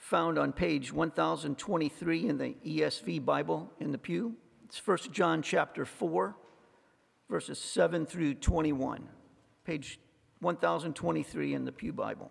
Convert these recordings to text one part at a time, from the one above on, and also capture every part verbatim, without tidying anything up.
found on page one thousand twenty-three in the E S V Bible in the pew. It's First John chapter four, verses seven through twenty-one, page one thousand twenty-three in the Pew Bible.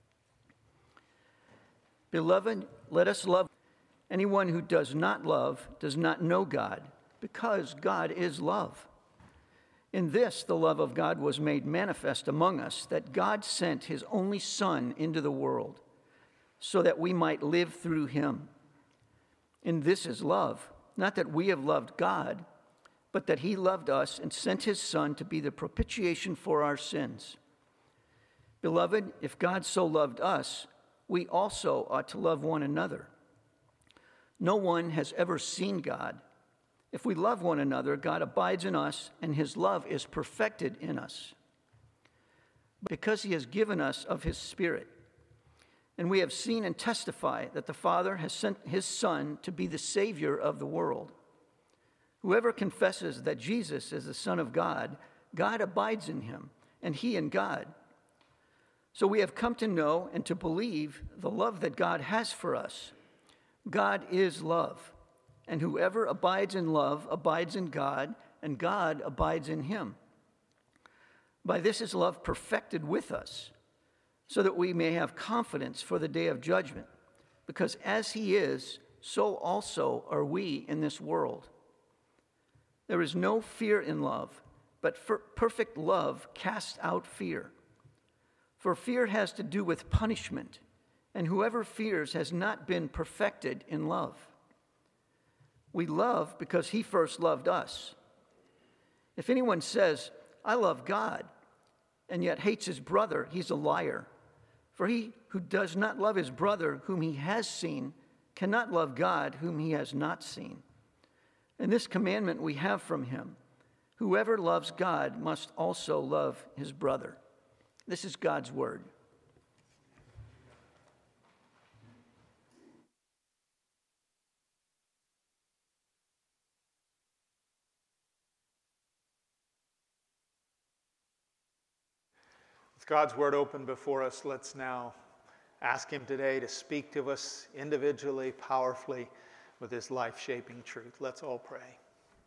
Beloved, let us love. Anyone who does not love does not know God, because God is love. In this, the love of God was made manifest among us, that God sent his only Son into the world, so that we might live through him. And this is love, not that we have loved God, but that he loved us and sent his Son to be the propitiation for our sins. Beloved, if God so loved us, we also ought to love one another. No one has ever seen God. If we love one another, God abides in us, and his love is perfected in us, because he has given us of his Spirit. And we have seen and testify that the Father has sent his Son to be the Savior of the world. Whoever confesses that Jesus is the Son of God, God abides in him, and he in God. So we have come to know and to believe the love that God has for us. God is love, and whoever abides in love abides in God, and God abides in him. By this is love perfected with us, so that we may have confidence for the day of judgment, because as he is, so also are we in this world. There is no fear in love, but perfect love casts out fear. For fear has to do with punishment, and whoever fears has not been perfected in love. We love because he first loved us. If anyone says, I love God, and yet hates his brother, he's a liar. For he who does not love his brother whom he has seen cannot love God whom he has not seen. And this commandment we have from him: whoever loves God must also love his brother. This is God's word. With God's word open before us, let's now ask him today to speak to us individually, powerfully, with his life-shaping truth. Let's all pray.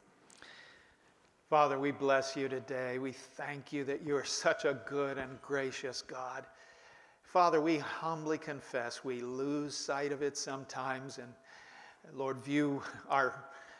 Father, we bless you today. We thank you that you are such a good and gracious God. Father, we humbly confess we lose sight of it sometimes, and Lord, view our,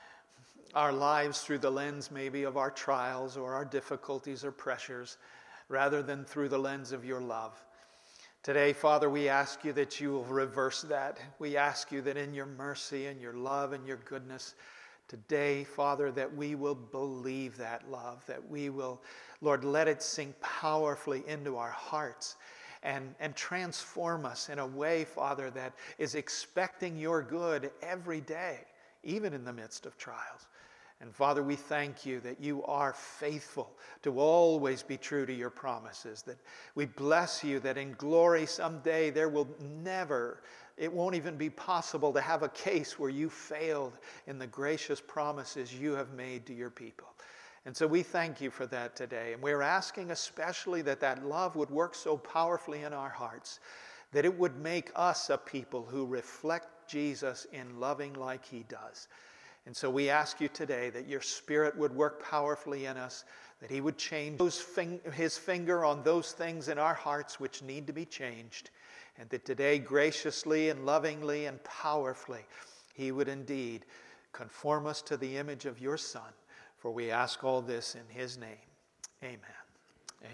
our lives through the lens maybe of our trials or our difficulties or pressures, rather than through the lens of your love. Today, Father, we ask you that you will reverse that. We ask you that in your mercy and your love and your goodness, today, Father, that we will believe that love, that we will, Lord, let it sink powerfully into our hearts and, and transform us in a way, Father, that is expecting your good every day, even in the midst of trials. And Father, we thank you that you are faithful to always be true to your promises, that we bless you that in glory someday there will never, it won't even be possible to have a case where you failed in the gracious promises you have made to your people. And so we thank you for that today. And we're asking especially that that love would work so powerfully in our hearts, that it would make us a people who reflect Jesus in loving like he does. And so we ask you today that your Spirit would work powerfully in us, that he would change those fing- his finger on those things in our hearts which need to be changed, and that today graciously and lovingly and powerfully he would indeed conform us to the image of your Son. For we ask all this in his name. Amen. Amen.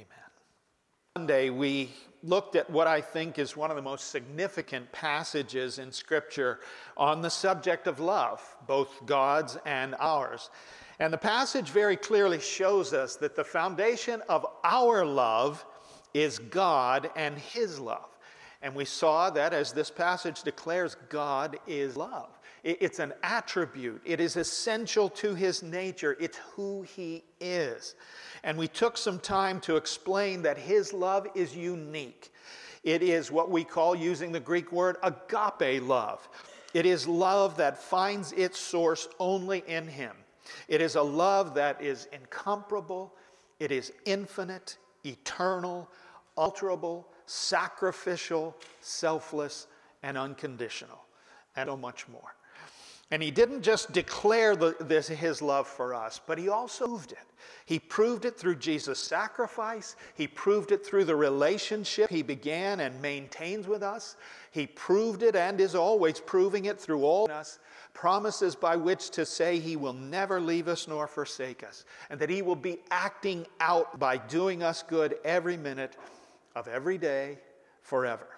Sunday, we looked at what I think is one of the most significant passages in Scripture on the subject of love, both God's and ours. And the passage very clearly shows us that the foundation of our love is God and his love. And we saw that, as this passage declares, God is love. It's an attribute. It is essential to his nature. It's who he is. And we took some time to explain that his love is unique. It is what we call, using the Greek word, agape love. It is love that finds its source only in him. It is a love that is incomparable. It is infinite, eternal, unalterable, sacrificial, selfless, and unconditional, and so much more. And he didn't just declare the, this, his love for us, but he also proved it. He proved it through Jesus' sacrifice. He proved it through the relationship he began and maintains with us. He proved it and is always proving it through all us, promises by which to say he will never leave us nor forsake us, and that he will be acting out by doing us good every minute of every day forever.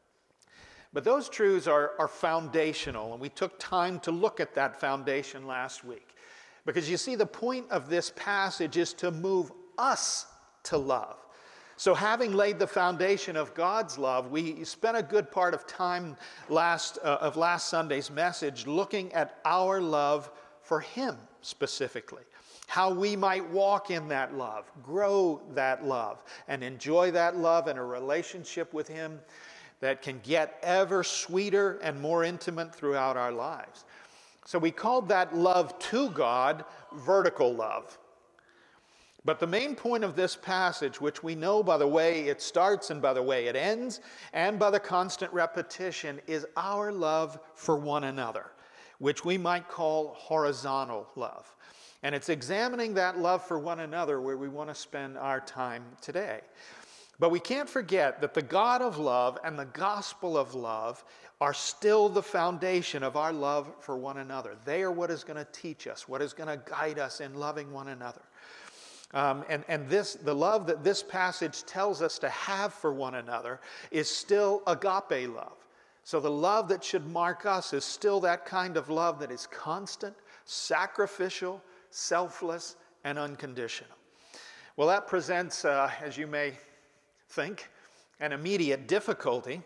But those truths are, are foundational, and we took time to look at that foundation last week. Because you see, the point of this passage is to move us to love. So having laid the foundation of God's love, we spent a good part of time last uh, of last Sunday's message looking at our love for him specifically. How we might walk in that love, grow that love, and enjoy that love in a relationship with him that can get ever sweeter and more intimate throughout our lives. So we called that love to God vertical love. But the main point of this passage, which we know by the way it starts and by the way it ends, and by the constant repetition, is our love for one another, which we might call horizontal love. And it's examining that love for one another where we want to spend our time today. But we can't forget that the God of love and the gospel of love are still the foundation of our love for one another. They are what is going to teach us, what is going to guide us in loving one another. Um, and and this, the love that this passage tells us to have for one another is still agape love. So the love that should mark us is still that kind of love that is constant, sacrificial, selfless, and unconditional. Well, that presents, uh, as you may think, an immediate difficulty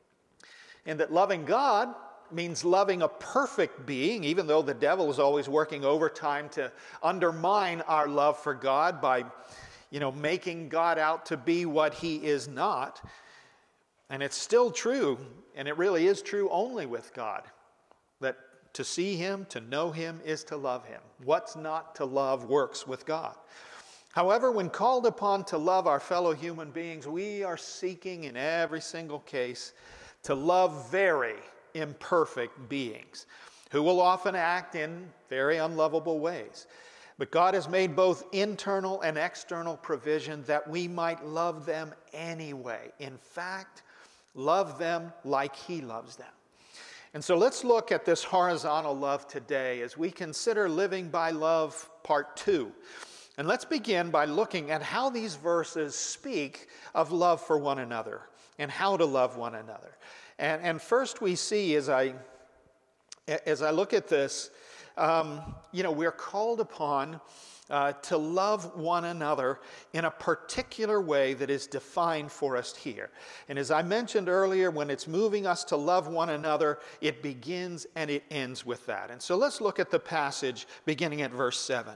in that loving God means loving a perfect being, even though the devil is always working overtime to undermine our love for God by, you know, making God out to be what he is not. And it's still true, and it really is true only with God, that to see him, to know him, is to love him. What's not to love works with God. However, when called upon to love our fellow human beings, we are seeking in every single case to love very imperfect beings who will often act in very unlovable ways. But God has made both internal and external provision that we might love them anyway. In fact, love them like he loves them. And so let's look at this horizontal love today as we consider Living by Love Part two. And let's begin by looking at how these verses speak of love for one another and how to love one another. And, and first we see as I, as I look at this, um, you know, we're called upon uh, to love one another in a particular way that is defined for us here. And as I mentioned earlier, when it's moving us to love one another, it begins and it ends with that. And so let's look at the passage beginning at verse seven.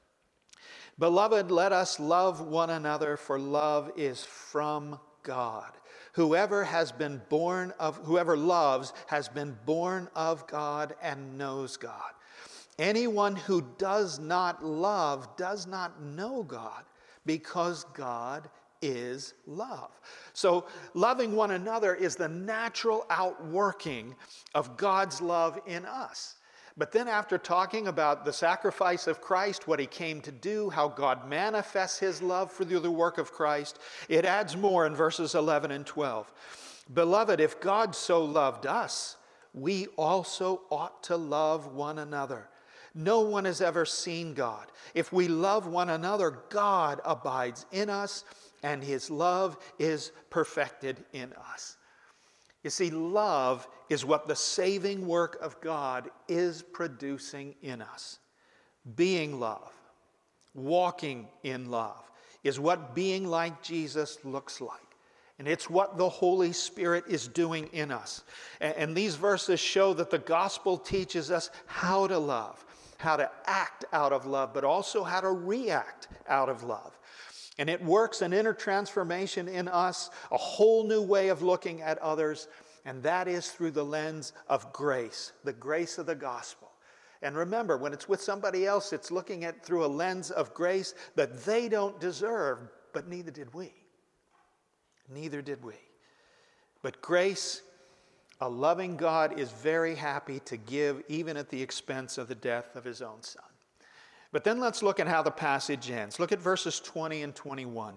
Beloved, let us love one another, for love is from God. Whoever has been born of, whoever loves has been born of God and knows God. Anyone who does not love does not know God, because God is love. So loving one another is the natural outworking of God's love in us. But then after talking about the sacrifice of Christ, what he came to do, how God manifests his love through the work of Christ, it adds more in verses eleven and twelve. Beloved, if God so loved us, we also ought to love one another. No one has ever seen God. If we love one another, God abides in us, and his love is perfected in us. You see, love is what the saving work of God is producing in us. Being love, walking in love, is what being like Jesus looks like. And it's what the Holy Spirit is doing in us. And, and these verses show that the gospel teaches us how to love, how to act out of love, but also how to react out of love. And it works an inner transformation in us, a whole new way of looking at others, and that is through the lens of grace, the grace of the gospel. And remember, when it's with somebody else, it's looking at through a lens of grace that they don't deserve, but neither did we. Neither did we. But grace A loving God is very happy to give even at the expense of the death of his own son. But then let's look at how the passage ends. Look at verses twenty and twenty-one.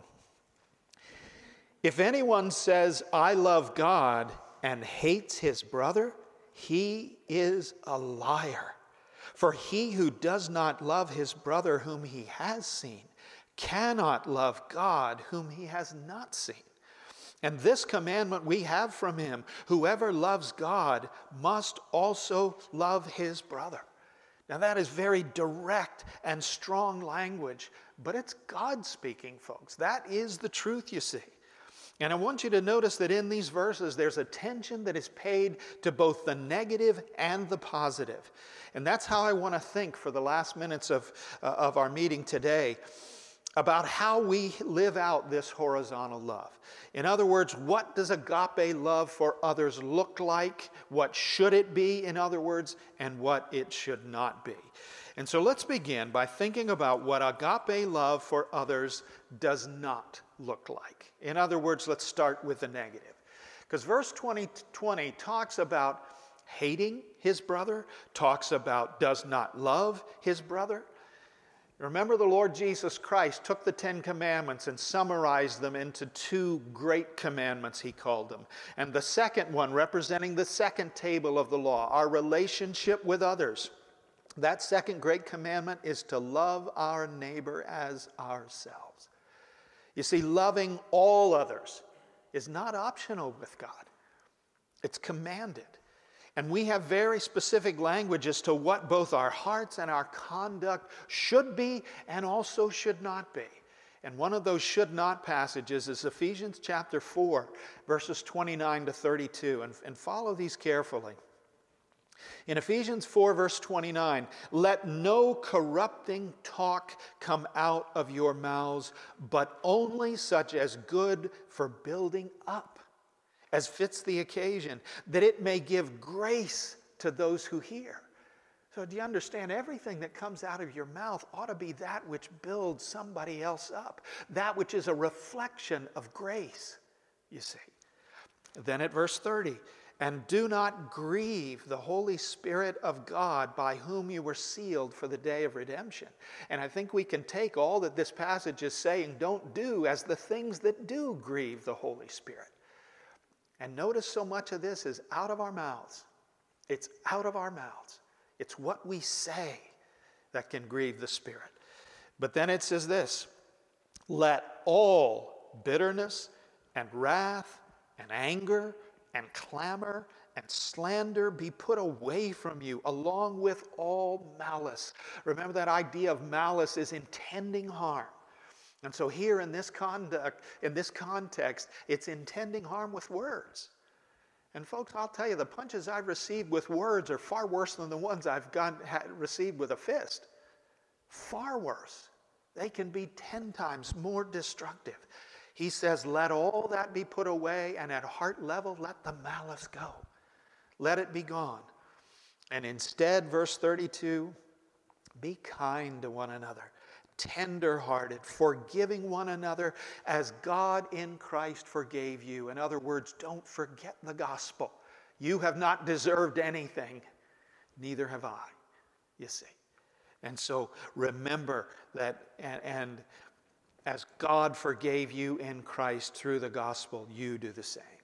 If anyone says, I love God, and hates his brother, he is a liar. For he who does not love his brother whom he has seen cannot love God whom he has not seen. And this commandment we have from him, whoever loves God must also love his brother. Now that is very direct and strong language, but it's God speaking, folks. That is the truth, you see. And I want you to notice that in these verses, there's attention that is paid to both the negative and the positive. And that's how I want to think for the last minutes of, uh, of our meeting today about how we live out this horizontal love. In other words, what does agape love for others look like? What should it be, in other words, and what it should not be? And so let's begin by thinking about what agape love for others does not look like. In other words, let's start with the negative. Because verse twenty, twenty talks about hating his brother, talks about does not love his brother. Remember, the Lord Jesus Christ took the Ten Commandments and summarized them into two great commandments, he called them. And the second one, representing the second table of the law, our relationship with others. That second great commandment is to love our neighbor as ourselves. You see, loving all others is not optional with God. It's commanded. And we have very specific language as to what both our hearts and our conduct should be and also should not be. And one of those should not passages is Ephesians chapter four, verses twenty-nine to thirty-two. And, and follow these carefully. In Ephesians four, verse twenty-nine, let no corrupting talk come out of your mouths, but only such as good for building up, as fits the occasion, that it may give grace to those who hear. So do you understand? Everything that comes out of your mouth ought to be that which builds somebody else up, that which is a reflection of grace, you see. Then at verse thirty, and do not grieve the Holy Spirit of God, by whom you were sealed for the day of redemption. And I think we can take all that this passage is saying, don't do, as the things that do grieve the Holy Spirit. And notice so much of this is out of our mouths. It's out of our mouths. It's what we say that can grieve the Spirit. But then it says this, let all bitterness and wrath and anger and clamor and slander be put away from you, along with all malice. Remember, that idea of malice is intending harm. And so here in this conduct, in this context, it's intending harm with words. And folks, I'll tell you, the punches I've received with words are far worse than the ones I've got, had, received with a fist. Far worse. They can be ten times more destructive. He says, let all that be put away, and at heart level, let the malice go. Let it be gone. And instead, verse thirty-two, be kind to one another, tender-hearted, forgiving one another as God in Christ forgave you. In other words, don't forget the gospel. You have not deserved anything, neither have I, you see. And so remember that, and, and as God forgave you in Christ through the gospel, you do the same.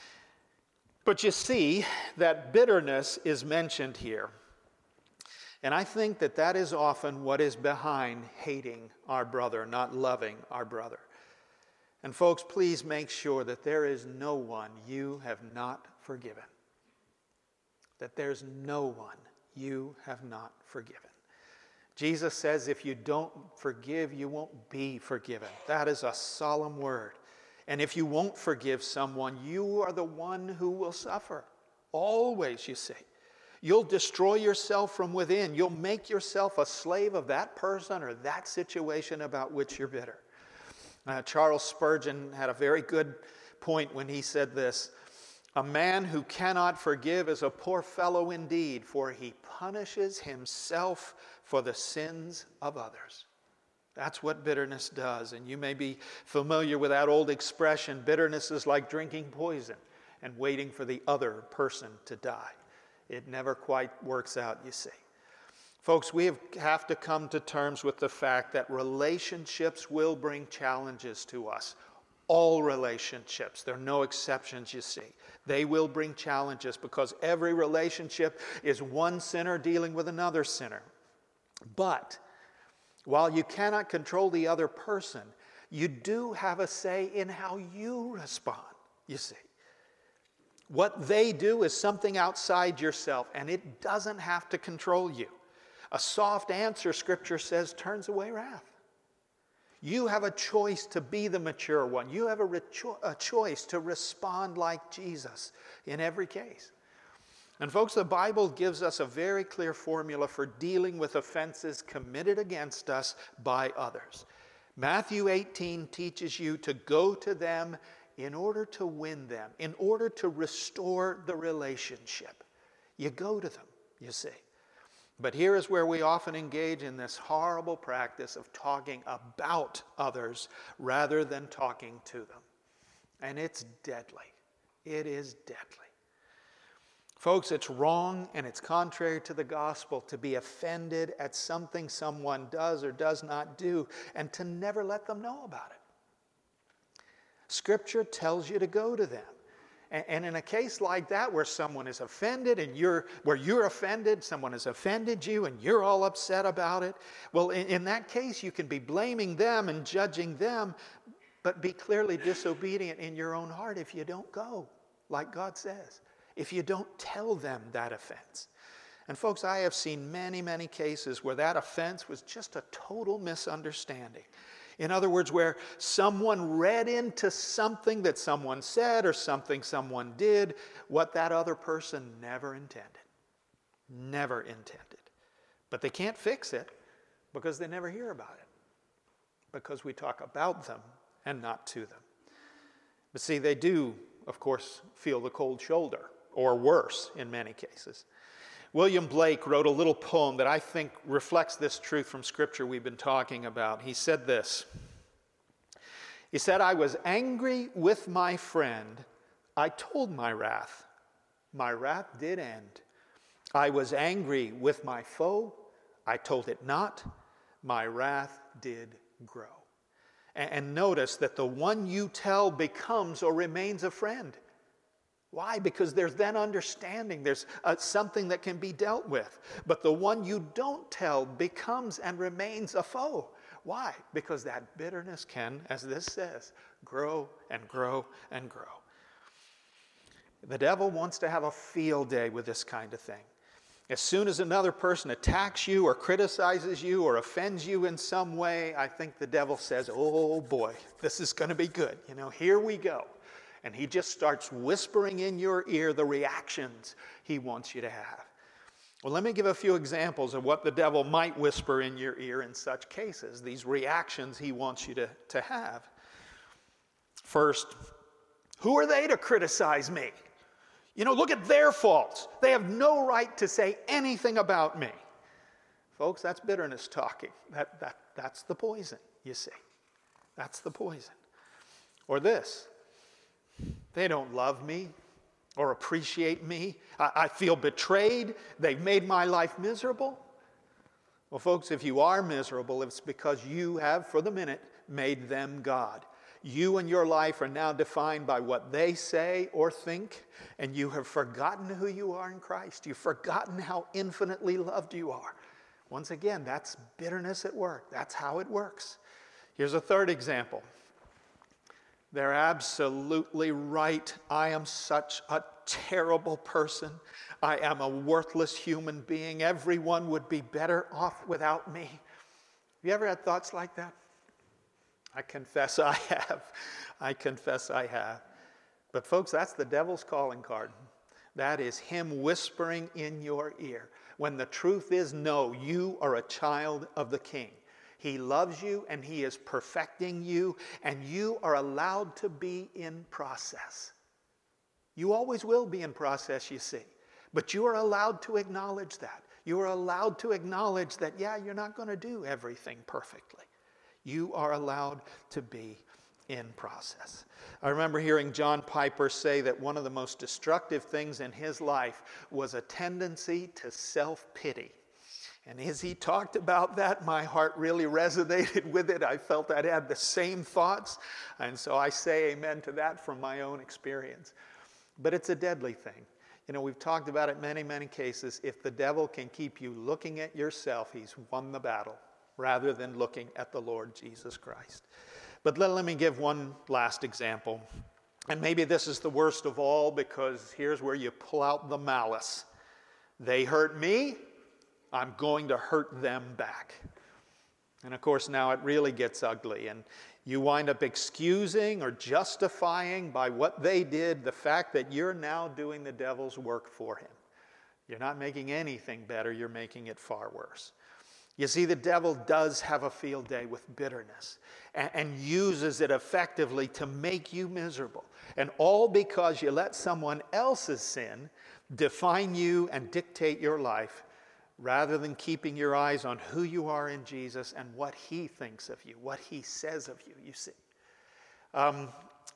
But you see that bitterness is mentioned here. And I think that that is often what is behind hating our brother, not loving our brother. And folks, please make sure that there is no one you have not forgiven. That there's no one you have not forgiven. Jesus says if you don't forgive, you won't be forgiven. That is a solemn word. And if you won't forgive someone, you are the one who will suffer. Always, you see. You'll destroy yourself from within. You'll make yourself a slave of that person or that situation about which you're bitter. Uh, Charles Spurgeon had a very good point when he said this, a man who cannot forgive is a poor fellow indeed, for he punishes himself for the sins of others. That's what bitterness does. And you may be familiar with that old expression, bitterness is like drinking poison. and waiting for the other person to die. It never quite works out, you see. Folks, we have, have to come to terms with the fact that relationships will bring challenges to us. All relationships, there are no exceptions, you see. They will bring challenges because every relationship is one sinner dealing with another sinner. But while you cannot control the other person, you do have a say in how you respond, you see. What they do is something outside yourself, and it doesn't have to control you. A soft answer, Scripture says, turns away wrath. You have a choice to be the mature one. You have a, recho- a choice to respond like Jesus in every case. And folks, the Bible gives us a very clear formula for dealing with offenses committed against us by others. Matthew eighteen teaches you to go to them in order to win them, in order to restore the relationship. You go to them, you see. But here is where we often engage in this horrible practice of talking about others rather than talking to them. And it's deadly. It is deadly. Folks, it's wrong and it's contrary to the gospel to be offended at something someone does or does not do and to never let them know about it. Scripture tells you to go to them. And in a case like that where someone is offended and you're, where you're offended, someone has offended you and you're all upset about it, well, in, in that case you can be blaming them and judging them, but be clearly disobedient in your own heart if you don't go, like God says, if you don't tell them that offense. And folks, I have seen many, many cases where that offense was just a total misunderstanding. In other words, where someone read into something that someone said or something someone did what that other person never intended. Never intended. But they can't fix it because they never hear about it. Because we talk about them and not to them. But see, they do, of course, feel the cold shoulder, or worse in many cases. William Blake wrote a little poem that I think reflects this truth from Scripture we've been talking about. He said this. He said, "I was angry with my friend. I told my wrath. My wrath did end. I was angry with my foe. I told it not. My wrath did grow." And notice that the one you tell becomes or remains a friend. Why? Because there's then understanding. There's uh, something that can be dealt with. But the one you don't tell becomes and remains a foe. Why? Because that bitterness can, as this says, grow and grow and grow. The devil wants to have a field day with this kind of thing. As soon as another person attacks you or criticizes you or offends you in some way, I think the devil says, oh boy, this is going to be good. You know, here we go. And he just starts whispering in your ear the reactions he wants you to have. Well, let me give a few examples of what the devil might whisper in your ear in such cases, these reactions he wants you to, to have. First, who are they to criticize me? You know, look at their faults. They have no right to say anything about me. Folks, that's bitterness talking. That, that, that's the poison, you see. That's the poison. Or this. They don't love me or appreciate me. I, I feel betrayed. They've made my life miserable. Well, folks, if you are miserable, it's because you have, for the minute, made them God. You and your life are now defined by what they say or think, and you have forgotten who you are in Christ. You've forgotten how infinitely loved you are. Once again, that's bitterness at work. That's how it works. Here's a third example. They're absolutely right. I am such a terrible person. I am a worthless human being. Everyone would be better off without me. Have you ever had thoughts like that? I confess I have. I confess I have. But folks, that's the devil's calling card. That is him whispering in your ear. When the truth is, no, you are a child of the King. He loves you and he is perfecting you, and you are allowed to be in process. You always will be in process, you see. But you are allowed to acknowledge that. You are allowed to acknowledge that, yeah, you're not going to do everything perfectly. You are allowed to be in process. I remember hearing John Piper say that one of the most destructive things in his life was a tendency to self-pity. And as he talked about that, my heart really resonated with it. I felt I'd had the same thoughts. And so I say amen to that from my own experience. But it's a deadly thing. You know, we've talked about it many, many cases. If the devil can keep you looking at yourself, he's won the battle, rather than looking at the Lord Jesus Christ. But let, let me give one last example. And maybe this is the worst of all, because here's where you pull out the malice. They hurt me, I'm going to hurt them back. And of course, now it really gets ugly. And you wind up excusing or justifying by what they did the fact that you're now doing the devil's work for him. You're not making anything better, you're making it far worse. You see, the devil does have a field day with bitterness and, and uses it effectively to make you miserable. And all because you let someone else's sin define you and dictate your life, rather than keeping your eyes on who you are in Jesus and what he thinks of you, what he says of you, you see. Um,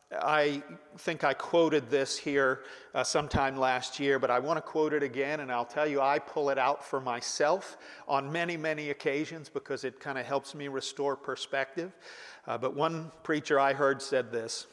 I think I quoted this here uh, sometime last year, but I want to quote it again, and I'll tell you, I pull it out for myself on many, many occasions because it kind of helps me restore perspective. Uh, but one preacher I heard said this: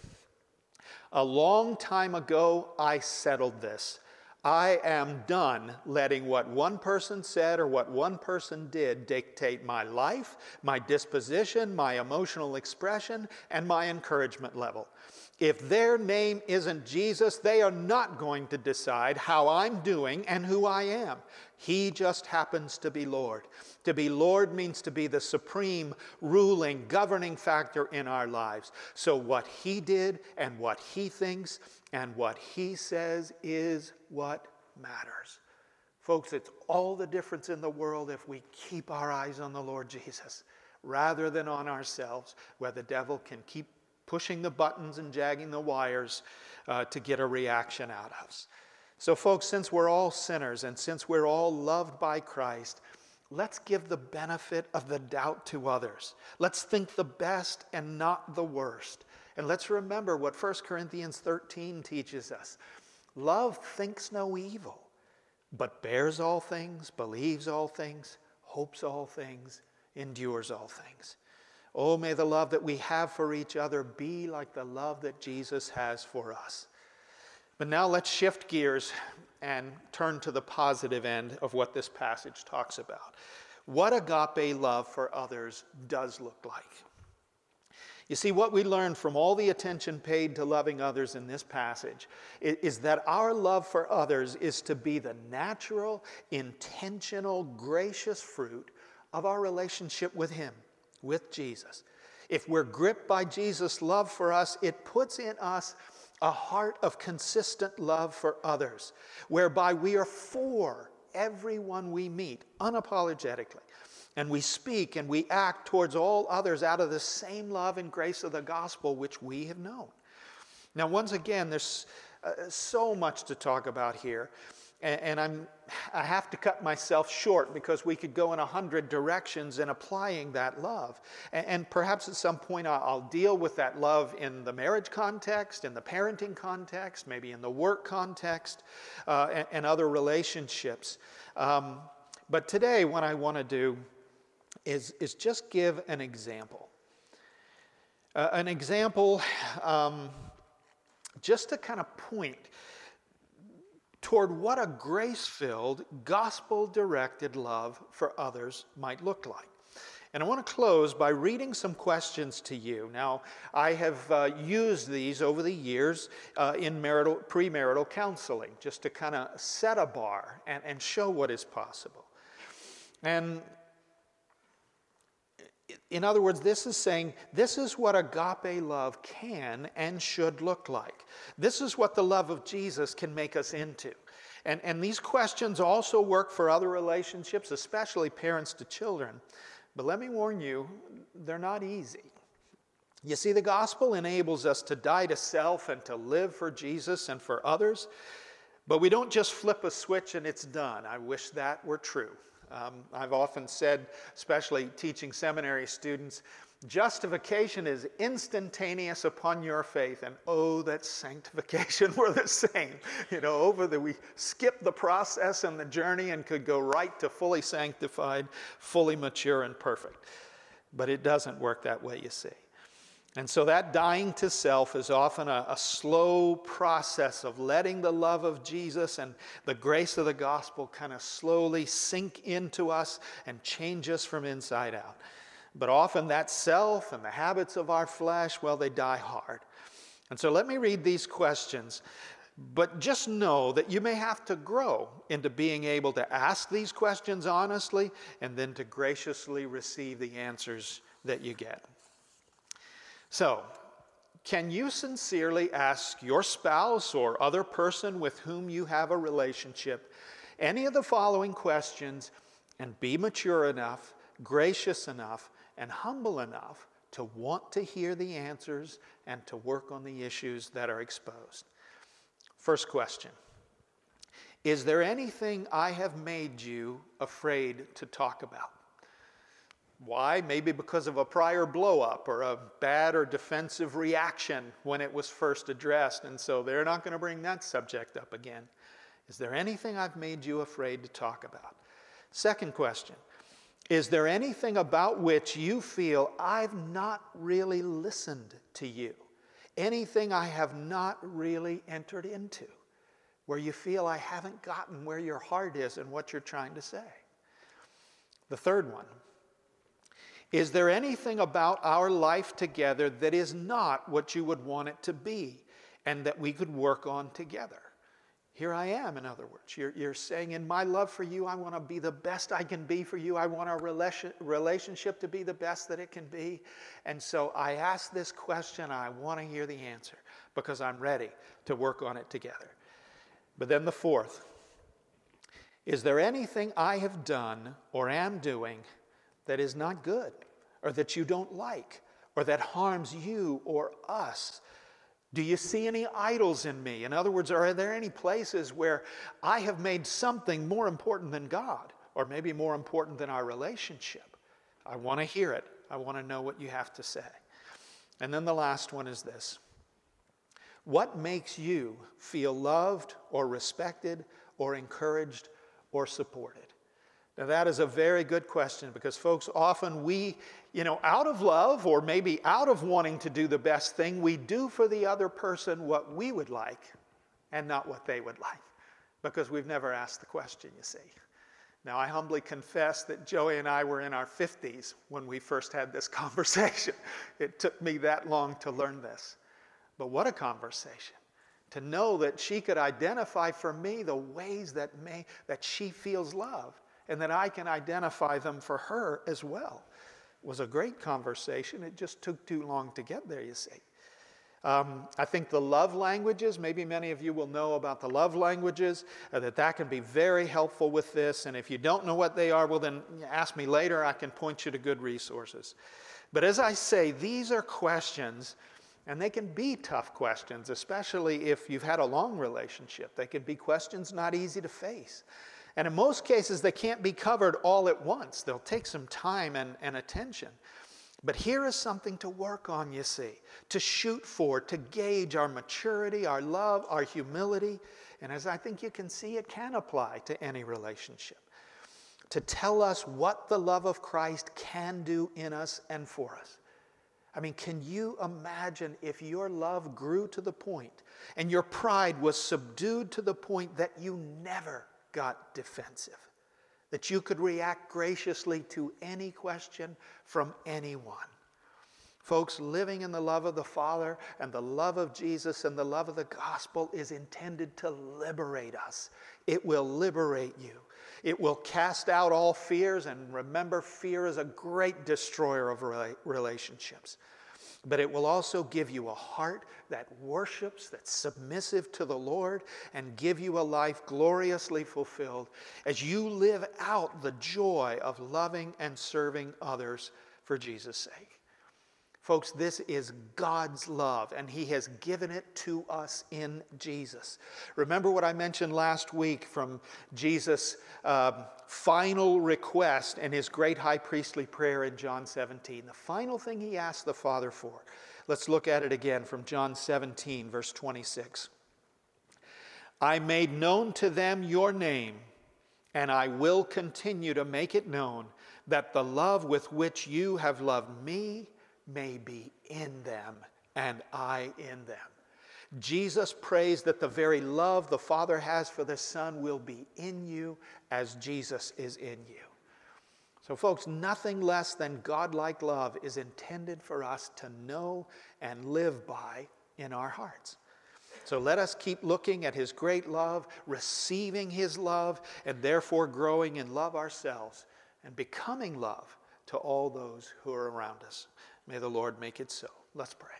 "A long time ago, I settled this. I am done letting what one person said or what one person did dictate my life, my disposition, my emotional expression, and my encouragement level. If their name isn't Jesus, they are not going to decide how I'm doing and who I am. He just happens to be Lord. To be Lord means to be the supreme, ruling, governing factor in our lives. So what he did and what he thinks and what he says is what matters." Folks, it's all the difference in the world if we keep our eyes on the Lord Jesus rather than on ourselves, where the devil can keep pushing the buttons and jagging the wires uh, to get a reaction out of us. So folks, since we're all sinners and since we're all loved by Christ, let's give the benefit of the doubt to others. Let's think the best and not the worst. And let's remember what First Corinthians thirteen teaches us. Love thinks no evil, but bears all things, believes all things, hopes all things, endures all things. Oh, may the love that we have for each other be like the love that Jesus has for us. But now let's shift gears and turn to the positive end of what this passage talks about. What agape love for others does look like. You see, what we learn from all the attention paid to loving others in this passage is that our love for others is to be the natural, intentional, gracious fruit of our relationship with him, with Jesus. If we're gripped by Jesus' love for us, it puts in us a heart of consistent love for others, whereby we are for everyone we meet, unapologetically. And we speak and we act towards all others out of the same love and grace of the gospel which we have known. Now, once again, there's uh, so much to talk about here. And, and I'm, I have to cut myself short because we could go in a hundred directions in applying that love. And, and perhaps at some point I'll, I'll deal with that love in the marriage context, in the parenting context, maybe in the work context, uh, and, and other relationships. Um, but today what I want to do is, is just give an example. Uh, an example um, just to kind of point toward what a grace-filled, gospel-directed love for others might look like. And I want to close by reading some questions to you. Now, I have uh, used these over the years uh, in marital, premarital counseling, just to kind of set a bar and, and show what is possible. And in other words, this is saying, this is what agape love can and should look like. This is what the love of Jesus can make us into. And, and these questions also work for other relationships, especially parents to children. But let me warn you, they're not easy. You see, the gospel enables us to die to self and to live for Jesus and for others. But we don't just flip a switch and it's done. I wish that were true. Um, I've often said, especially teaching seminary students, Justification is instantaneous upon your faith, and oh, that sanctification were the same. You know, over the, we skip the process and the journey and could go right to fully sanctified, fully mature and perfect. But it doesn't work that way, you see. And so that dying to self is often a, a slow process of letting the love of Jesus and the grace of the gospel kind of slowly sink into us and change us from inside out. But often that self and the habits of our flesh, well, they die hard. And so let me read these questions. But just know that you may have to grow into being able to ask these questions honestly and then to graciously receive the answers that you get. So, can you sincerely ask your spouse or other person with whom you have a relationship any of the following questions and be mature enough, gracious enough, and humble enough to want to hear the answers and to work on the issues that are exposed? First question: is there anything I have made you afraid to talk about? Why? Maybe because of a prior blow-up or a bad or defensive reaction when it was first addressed, and so they're not going to bring that subject up again. Is there anything I've made you afraid to talk about? Second question: is there anything about which you feel I've not really listened to you? Anything I have not really entered into, where you feel I haven't gotten where your heart is and what you're trying to say? The third one: is there anything about our life together that is not what you would want it to be and that we could work on together? Here I am, in other words. You're, you're saying, in my love for you, I want to be the best I can be for you. I want our relation, relationship to be the best that it can be. And so I ask this question, and I want to hear the answer because I'm ready to work on it together. But then the fourth: is there anything I have done or am doing that is not good, or that you don't like, or that harms you or us? Do you see any idols in me? In other words, are there any places where I have made something more important than God, or maybe more important than our relationship? I want to hear it. I want to know what you have to say. And then the last one is this: what makes you feel loved or respected or encouraged or supported? Now that is a very good question, because folks, often we, you know, out of love or maybe out of wanting to do the best thing, we do for the other person what we would like and not what they would like, because we've never asked the question, you see. Now I humbly confess that Joey and I were in our fifties when we first had this conversation. It took me that long to learn this. But what a conversation. To know that she could identify for me the ways that may, that she feels loved, and that I can identify them for her as well. It was a great conversation. It just took too long to get there, you see. Um, I think the love languages, maybe many of you will know about the love languages, uh, that that can be very helpful with this. And if you don't know what they are, well then ask me later. I can point you to good resources. But as I say, these are questions, and they can be tough questions, especially if you've had a long relationship. They can be questions not easy to face. And in most cases, they can't be covered all at once. They'll take some time and, and attention. But here is something to work on, you see, to shoot for, to gauge our maturity, our love, our humility. And as I think you can see, it can apply to any relationship. To tell us what the love of Christ can do in us and for us. I mean, can you imagine if your love grew to the point and your pride was subdued to the point that you never got defensive, that you could react graciously to any question from anyone? Folks, living in the love of the Father and the love of Jesus and the love of the gospel is intended to liberate us. It will liberate you. It will cast out all fears, and remember, fear is a great destroyer of relationships. But it will also give you a heart that worships, that's submissive to the Lord, and give you a life gloriously fulfilled as you live out the joy of loving and serving others for Jesus' sake. Folks, this is God's love, and he has given it to us in Jesus. Remember what I mentioned last week from Jesus' um, final request and his great high priestly prayer in John seventeen. The final thing he asked the Father for. Let's look at it again from John seventeen, verse twenty-six. I made known to them your name, and I will continue to make it known, that the love with which you have loved me may be in them, and I in them. Jesus prays that the very love the Father has for the Son will be in you as Jesus is in you. So folks, nothing less than God-like love is intended for us to know and live by in our hearts. So let us keep looking at his great love, receiving his love, and therefore growing in love ourselves and becoming love to all those who are around us. May the Lord make it so. Let's pray.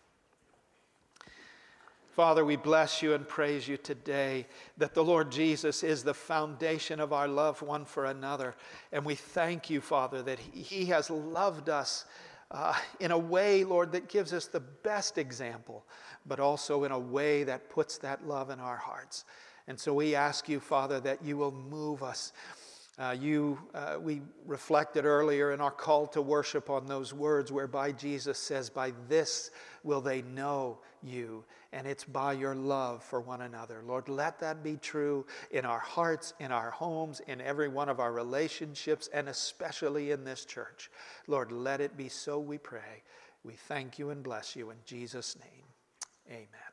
Father, we bless you and praise you today that the Lord Jesus is the foundation of our love one for another. And we thank you, Father, that he has loved us uh, in a way, Lord, that gives us the best example, but also in a way that puts that love in our hearts. And so we ask you, Father, that you will move us. Uh, you, uh, we reflected earlier in our call to worship on those words whereby Jesus says, by this will they know you, and it's by your love for one another. Lord, let that be true in our hearts, in our homes, in every one of our relationships, and especially in this church. Lord, let it be so, we pray. We thank you and bless you in Jesus' name. Amen.